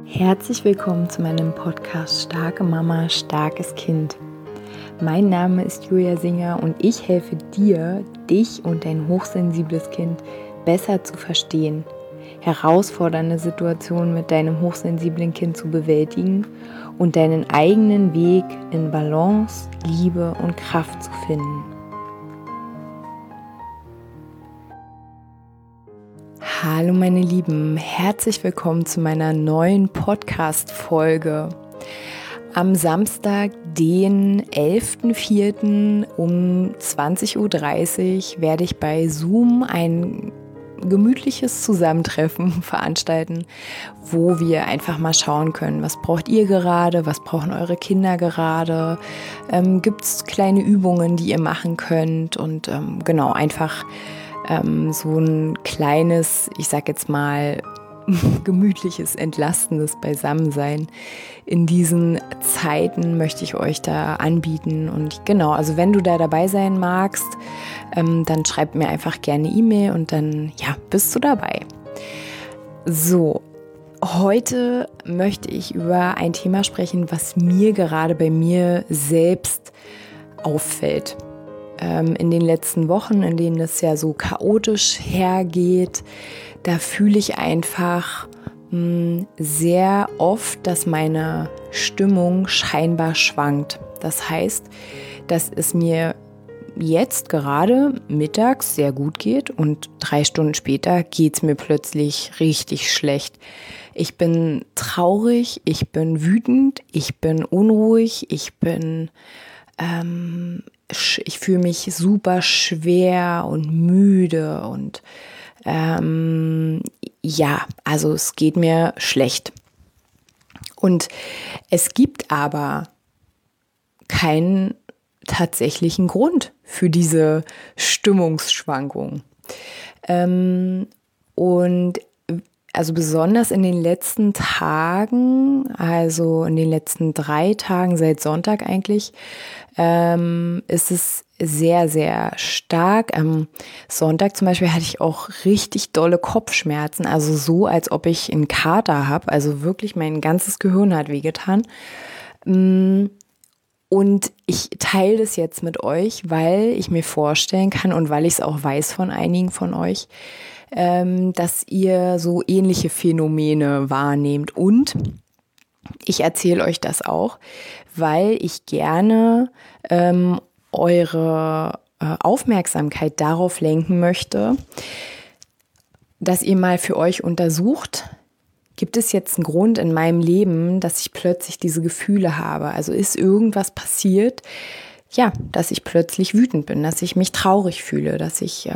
Herzlich willkommen zu meinem Podcast Starke Mama, starkes Kind. Mein Name ist Julia Singer und ich helfe dir, dich und dein hochsensibles Kind besser zu verstehen, herausfordernde Situationen mit deinem hochsensiblen Kind zu bewältigen und deinen eigenen Weg in Balance, Liebe und Kraft zu finden. Hallo meine Lieben, herzlich willkommen zu meiner neuen Podcast-Folge. Am Samstag, den 11.04. um 20.30 Uhr werde ich bei Zoom ein gemütliches Zusammentreffen veranstalten, wo wir einfach mal schauen können, was braucht ihr gerade, was brauchen eure Kinder gerade, gibt es kleine Übungen, die ihr machen könnt und genau, einfach so ein kleines, ich sag jetzt mal, gemütliches, entlastendes Beisammensein in diesen Zeiten möchte ich euch da anbieten. Und genau, also wenn du da dabei sein magst, dann schreib mir einfach gerne E-Mail und dann, ja, bist du dabei. So, heute möchte ich über ein Thema sprechen, was mir gerade bei mir selbst auffällt. In den letzten Wochen, in denen es ja so chaotisch hergeht, da fühle ich einfach sehr oft, dass meine Stimmung scheinbar schwankt. Das heißt, dass es mir jetzt gerade mittags sehr gut geht und 3 Stunden später geht es mir plötzlich richtig schlecht. Ich bin traurig, ich bin wütend, ich bin unruhig, ich fühle mich super schwer und müde und ja, also es geht mir schlecht. Und es gibt aber keinen tatsächlichen Grund für diese Stimmungsschwankung. Und also besonders in den letzten Tagen, also in den letzten 3 Tagen, seit Sonntag eigentlich, ist es sehr, sehr stark. Am Sonntag zum Beispiel hatte ich auch richtig dolle Kopfschmerzen, also so, als ob ich einen Kater habe. Also wirklich mein ganzes Gehirn hat wehgetan. Und ich teile das jetzt mit euch, weil ich mir vorstellen kann und weil ich es auch weiß von einigen von euch, dass ihr so ähnliche Phänomene wahrnehmt. Und ich erzähle euch das auch, weil ich gerne eure Aufmerksamkeit darauf lenken möchte, dass ihr mal für euch untersucht, gibt es jetzt einen Grund in meinem Leben, dass ich plötzlich diese Gefühle habe? Also ist irgendwas passiert, ja, dass ich plötzlich wütend bin, dass ich mich traurig fühle, dass ich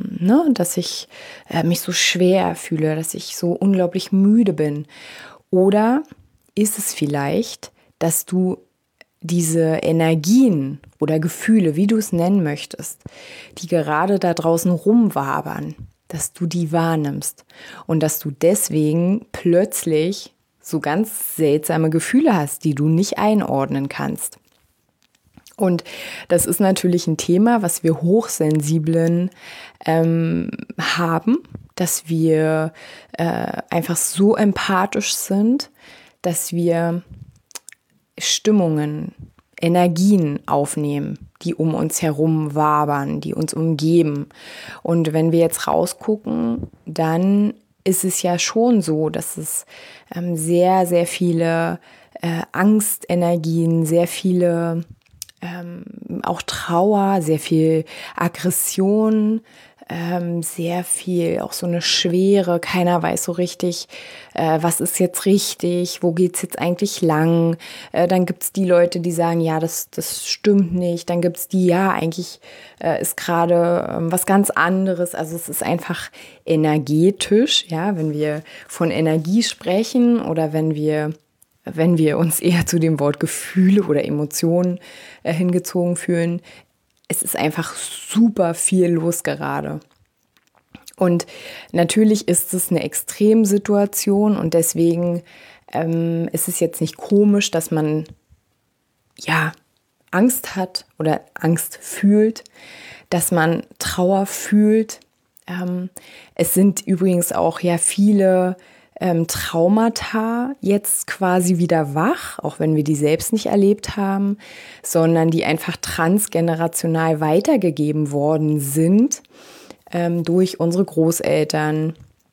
mich so schwer fühle, dass ich so unglaublich müde bin. Oder ist es vielleicht, dass du diese Energien oder Gefühle, wie du es nennen möchtest, die gerade da draußen rumwabern, dass du die wahrnimmst und dass du deswegen plötzlich so ganz seltsame Gefühle hast, die du nicht einordnen kannst. Und das ist natürlich ein Thema, was wir Hochsensiblen haben, dass wir einfach so empathisch sind, dass wir Stimmungen, Energien aufnehmen, die um uns herum wabern, die uns umgeben. Und wenn wir jetzt rausgucken, dann ist es ja schon so, dass es sehr, sehr viele Angstenergien, sehr viele auch Trauer, sehr viel Aggression, sehr viel auch so eine Schwere. Keiner weiß so richtig, was ist jetzt richtig, wo geht's jetzt eigentlich lang. Dann gibt's die Leute, die sagen, ja, das stimmt nicht. Dann gibt's die, ja, eigentlich ist gerade was ganz anderes. Also es ist einfach energetisch, ja, wenn wir von Energie sprechen oder wenn wir uns eher zu dem Wort Gefühle oder Emotionen hingezogen fühlen. Es ist einfach super viel los gerade. Und natürlich ist es eine Extremsituation und deswegen ist es jetzt nicht komisch, dass man ja Angst hat oder Angst fühlt, dass man Trauer fühlt. Es sind übrigens auch ja viele Traumata jetzt quasi wieder wach, auch wenn wir die selbst nicht erlebt haben, sondern die einfach transgenerational weitergegeben worden sind durch unsere Großeltern,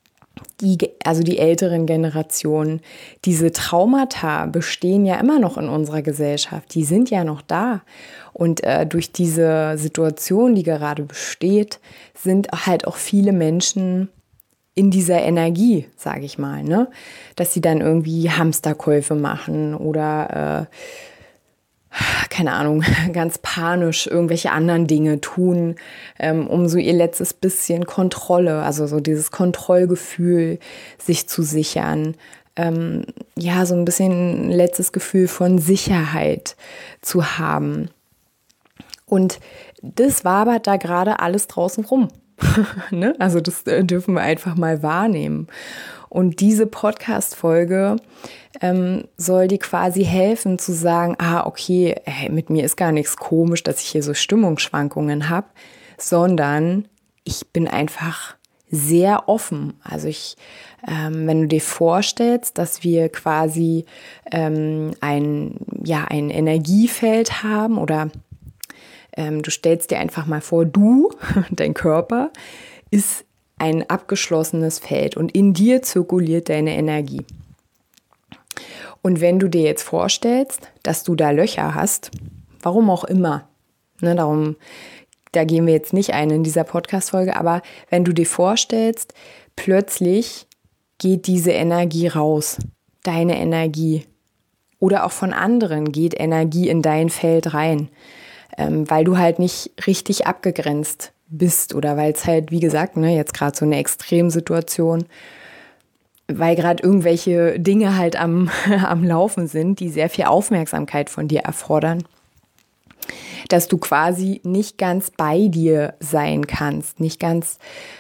also die älteren Generationen. Diese Traumata bestehen ja immer noch in unserer Gesellschaft, die sind ja noch da. Und durch diese Situation, die gerade besteht, sind halt auch viele Menschen in dieser Energie, sage ich mal, ne? Dass sie dann irgendwie Hamsterkäufe machen oder, keine Ahnung, ganz panisch irgendwelche anderen Dinge tun, um so ihr letztes bisschen Kontrolle, also so dieses Kontrollgefühl sich zu sichern. Ja, so ein bisschen ein letztes Gefühl von Sicherheit zu haben. Und das wabert da gerade alles draußen rum. Ne? Also das dürfen wir einfach mal wahrnehmen. Und diese Podcast-Folge soll dir quasi helfen zu sagen, okay, mit mir ist gar nichts komisch, dass ich hier so Stimmungsschwankungen habe, sondern ich bin einfach sehr offen. Also wenn du dir vorstellst, dass wir quasi ein Energiefeld haben oder du stellst dir einfach mal vor, dein Körper, ist ein abgeschlossenes Feld und in dir zirkuliert deine Energie. Und wenn du dir jetzt vorstellst, dass du da Löcher hast, warum auch immer, ne, da gehen wir jetzt nicht ein in dieser Podcast-Folge, aber wenn du dir vorstellst, plötzlich geht diese Energie raus, deine Energie, oder auch von anderen geht Energie in dein Feld rein, weil du halt nicht richtig abgegrenzt bist oder weil es halt, wie gesagt, ne, jetzt gerade so eine Extremsituation, weil gerade irgendwelche Dinge halt am Laufen sind, die sehr viel Aufmerksamkeit von dir erfordern, dass du quasi nicht ganz bei dir sein kannst, nicht ganz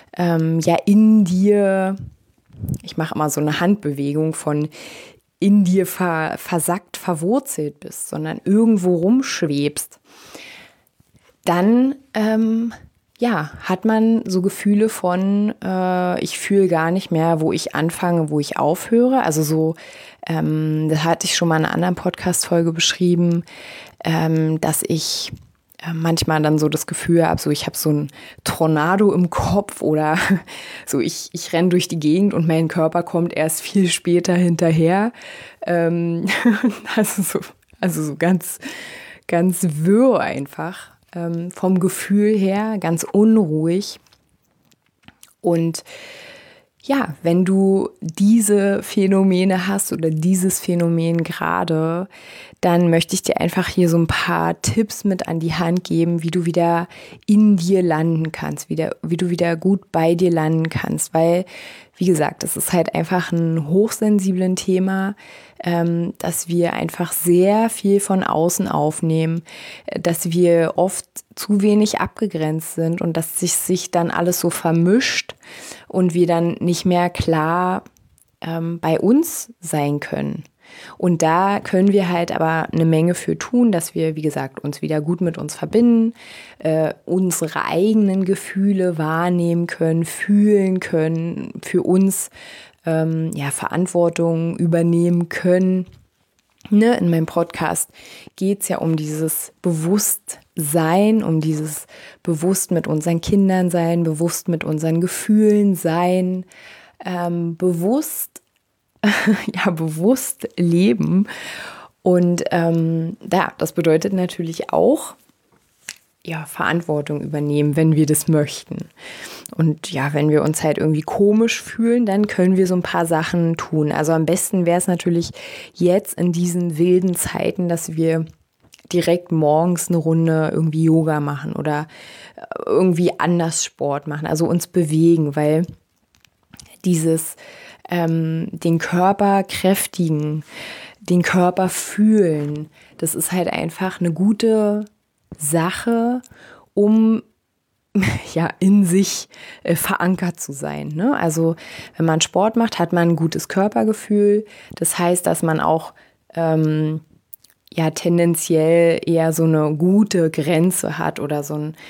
in dir, ich mache immer so eine Handbewegung von in dir versackt, verwurzelt bist, sondern irgendwo rumschwebst, dann hat man so Gefühle von, ich fühle gar nicht mehr, wo ich anfange, wo ich aufhöre. Also so, das hatte ich schon mal in einer anderen Podcast-Folge beschrieben, dass ich manchmal dann so das Gefühl habe, so ich habe so ein Tornado im Kopf oder so ich renne durch die Gegend und mein Körper kommt erst viel später hinterher. Also so ganz, ganz wirr einfach. Vom Gefühl her ganz unruhig. Und ja, wenn du diese Phänomene hast oder dieses Phänomen gerade, dann möchte ich dir einfach hier so ein paar Tipps mit an die Hand geben, wie du wieder in dir landen kannst, wie du wieder gut bei dir landen kannst, weil, wie gesagt, das ist halt einfach ein hochsensiblen Thema, dass wir einfach sehr viel von außen aufnehmen, dass wir oft zu wenig abgegrenzt sind und dass sich dann alles so vermischt und wir dann nicht mehr klar bei uns sein können. Und da können wir halt aber eine Menge für tun, dass wir, wie gesagt, uns wieder gut mit uns verbinden, unsere eigenen Gefühle wahrnehmen können, fühlen können, für uns Verantwortung übernehmen können. Ne? In meinem Podcast geht es ja um dieses Bewusstsein, um dieses bewusst mit unseren Kindern sein, bewusst mit unseren Gefühlen sein, bewusst leben. Und das bedeutet natürlich auch, Verantwortung übernehmen, wenn wir das möchten. Und ja, wenn wir uns halt irgendwie komisch fühlen, dann können wir so ein paar Sachen tun. Also am besten wäre es natürlich jetzt in diesen wilden Zeiten, dass wir direkt morgens eine Runde irgendwie Yoga machen oder irgendwie anders Sport machen, also uns bewegen, weil dieses den Körper kräftigen, den Körper fühlen, das ist halt einfach eine gute Sache, um in sich verankert zu sein. Ne? Also wenn man Sport macht, hat man ein gutes Körpergefühl. Das heißt, dass man auch tendenziell eher so eine gute Grenze hat oder so ein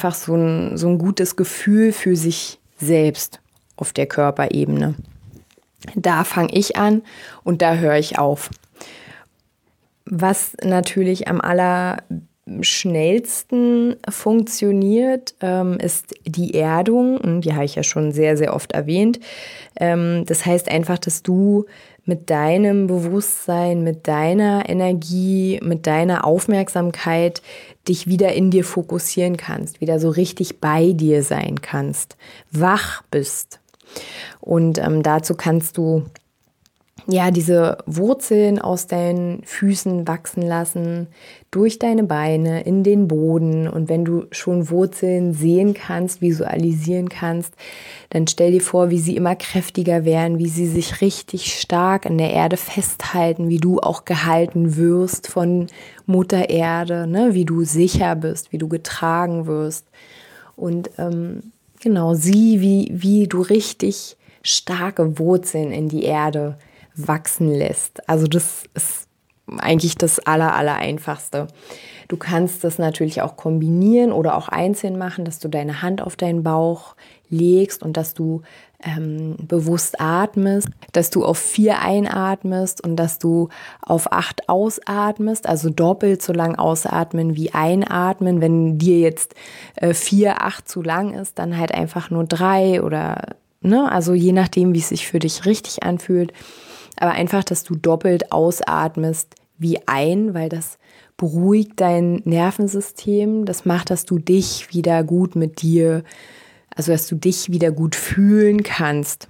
gutes Gefühl für sich selbst auf der Körperebene. Da fange ich an und da höre ich auf. Was natürlich am allerschnellsten funktioniert, ist die Erdung. Und die habe ich ja schon sehr, sehr oft erwähnt. Das heißt einfach, dass du mit deinem Bewusstsein, mit deiner Energie, mit deiner Aufmerksamkeit dich wieder in dir fokussieren kannst, wieder so richtig bei dir sein kannst, wach bist. Und dazu kannst du ja diese Wurzeln aus deinen Füßen wachsen lassen, durch deine Beine, in den Boden. Und wenn du schon Wurzeln sehen kannst, visualisieren kannst, dann stell dir vor, wie sie immer kräftiger werden, wie sie sich richtig stark an der Erde festhalten, wie du auch gehalten wirst von Mutter Erde, ne? Wie du sicher bist, wie du getragen wirst. Und genau, sieh, wie du richtig starke Wurzeln in die Erde wachsen lässt. Also das ist eigentlich das Allereinfachste. Du kannst das natürlich auch kombinieren oder auch einzeln machen, dass du deine Hand auf deinen Bauch legst und dass du bewusst atmest, dass du auf 4 einatmest und dass du auf 8 ausatmest, also doppelt so lang ausatmen wie einatmen. Wenn dir jetzt 4, 8 zu lang ist, dann halt einfach nur 3 oder, ne, also je nachdem, wie es sich für dich richtig anfühlt. Aber einfach, dass du doppelt ausatmest wie ein, weil das beruhigt dein Nervensystem. Das macht, dass du dich wieder gut mit dir, also dass du dich wieder gut fühlen kannst.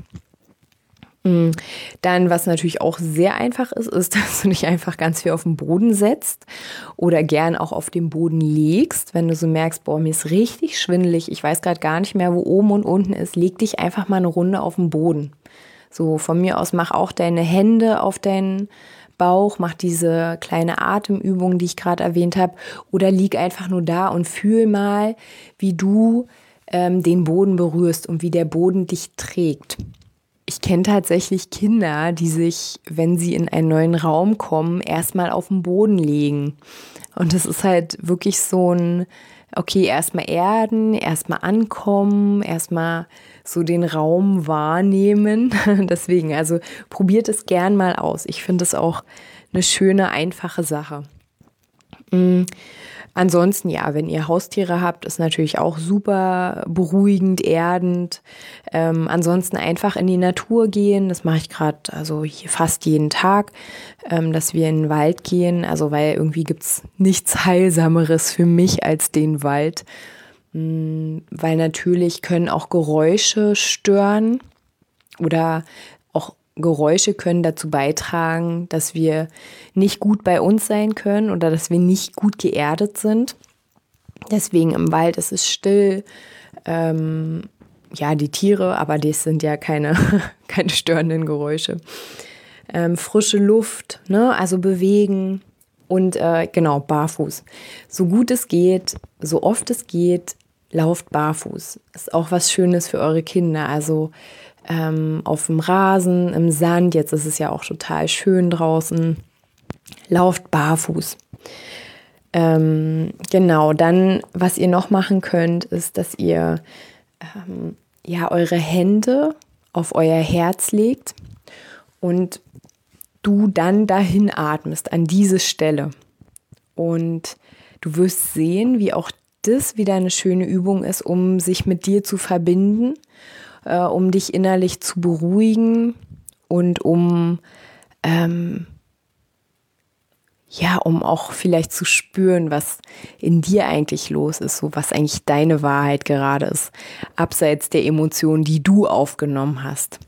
Dann, was natürlich auch sehr einfach ist, ist, dass du dich einfach ganz viel auf den Boden setzt oder gern auch auf den Boden legst. Wenn du so merkst, boah, mir ist richtig schwindelig, ich weiß gerade gar nicht mehr, wo oben und unten ist, leg dich einfach mal eine Runde auf den Boden. So, von mir aus mach auch deine Hände auf deinen Bauch, mach diese kleine Atemübung, die ich gerade erwähnt habe, oder lieg einfach nur da und fühl mal, wie du den Boden berührst und wie der Boden dich trägt. Ich kenne tatsächlich Kinder, die sich, wenn sie in einen neuen Raum kommen, erstmal auf den Boden legen. Und das ist halt wirklich so ein, okay, erstmal erden, erstmal ankommen, erstmal so den Raum wahrnehmen. Deswegen, also probiert es gern mal aus. Ich finde es auch eine schöne, einfache Sache. Ansonsten, ja, wenn ihr Haustiere habt, ist natürlich auch super beruhigend, erdend. Ansonsten einfach in die Natur gehen. Das mache ich gerade, also hier fast jeden Tag, dass wir in den Wald gehen. Also weil irgendwie gibt's nichts Heilsameres für mich als den Wald. Weil natürlich können auch Geräusche stören oder auch Geräusche können dazu beitragen, dass wir nicht gut bei uns sein können oder dass wir nicht gut geerdet sind. Deswegen im Wald ist es still. Ja, die Tiere, aber das sind ja keine störenden Geräusche. Frische Luft, ne? Also bewegen und genau, barfuß. So gut es geht, so oft es geht, lauft barfuß. Ist auch was Schönes für eure Kinder. Also auf dem Rasen, im Sand, jetzt ist es ja auch total schön draußen, lauft barfuß. Genau, dann, was ihr noch machen könnt, ist, dass ihr ja eure Hände auf euer Herz legt und du dann dahin atmest, an diese Stelle. Und du wirst sehen, wie auch das wieder eine schöne Übung ist, um sich mit dir zu verbinden, um dich innerlich zu beruhigen und um auch vielleicht zu spüren, was in dir eigentlich los ist, so was eigentlich deine Wahrheit gerade ist, abseits der Emotionen, die du aufgenommen hast.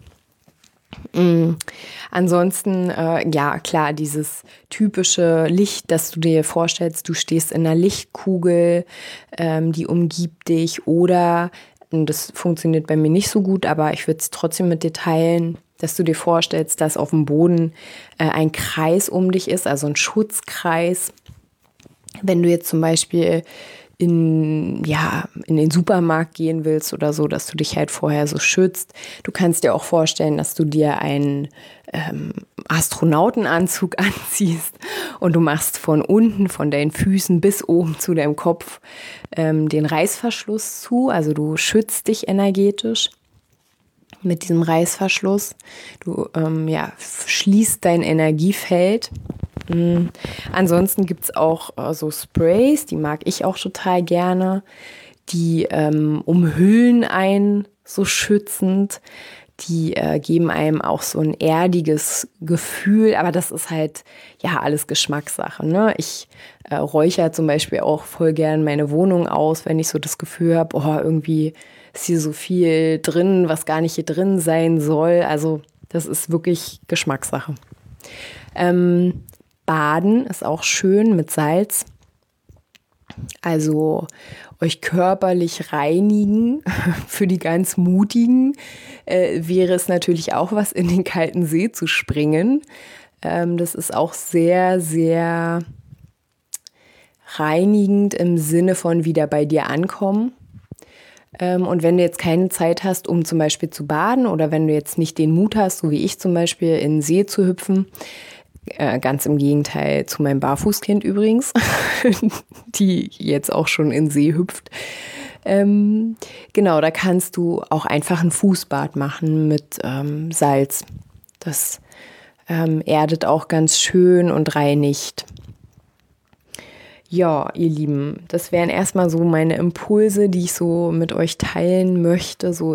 Ansonsten, ja klar, dieses typische Licht, das du dir vorstellst, du stehst in einer Lichtkugel, die umgibt dich, oder, und das funktioniert bei mir nicht so gut, aber ich würde es trotzdem mit dir teilen, dass du dir vorstellst, dass auf dem Boden ein Kreis um dich ist, also ein Schutzkreis. Wenn du jetzt zum Beispiel in den Supermarkt gehen willst oder so, dass du dich halt vorher so schützt. Du kannst dir auch vorstellen, dass du dir einen Astronautenanzug anziehst und du machst von unten, von deinen Füßen bis oben zu deinem Kopf den Reißverschluss zu. Also du schützt dich energetisch. mit diesem Reißverschluss. Du schließt dein Energiefeld. Ansonsten gibt es auch so Sprays, die mag ich auch total gerne. Die umhüllen einen so schützend. Die geben einem auch so ein erdiges Gefühl, aber das ist halt ja alles Geschmackssache, ne? Ich räuchere zum Beispiel auch voll gern meine Wohnung aus, wenn ich so das Gefühl habe, irgendwie ist hier so viel drin, was gar nicht hier drin sein soll. Also das ist wirklich Geschmackssache. Baden ist auch schön mit Salz. Also euch körperlich reinigen. Für die ganz Mutigen wäre es natürlich auch was, in den kalten See zu springen. Das ist auch sehr, sehr reinigend im Sinne von wieder bei dir ankommen. Und wenn du jetzt keine Zeit hast, um zum Beispiel zu baden oder wenn du jetzt nicht den Mut hast, so wie ich zum Beispiel, in den See zu hüpfen, ganz im Gegenteil zu meinem Barfußkind übrigens, die jetzt auch schon in den See hüpft. Genau, da kannst du auch einfach ein Fußbad machen mit Salz. Das erdet auch ganz schön und reinigt. Ja, ihr Lieben, das wären erstmal so meine Impulse, die ich so mit euch teilen möchte, so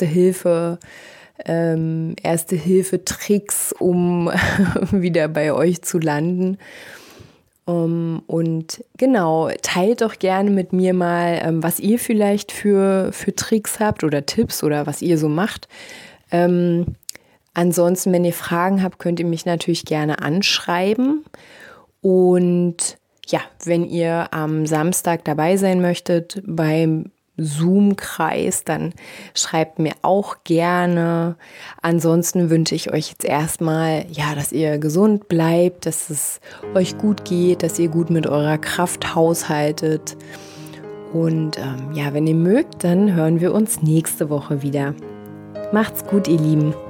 Erste-Hilfe-Tricks, um wieder bei euch zu landen. Und genau, teilt doch gerne mit mir mal, was ihr vielleicht für Tricks habt oder Tipps oder was ihr so macht. Ansonsten, wenn ihr Fragen habt, könnt ihr mich natürlich gerne anschreiben. Und ja, wenn ihr am Samstag dabei sein möchtet beim Zoom-Kreis, dann schreibt mir auch gerne. Ansonsten wünsche ich euch jetzt erstmal, dass ihr gesund bleibt, dass es euch gut geht, dass ihr gut mit eurer Kraft haushaltet. Und wenn ihr mögt, dann hören wir uns nächste Woche wieder. Macht's gut, ihr Lieben.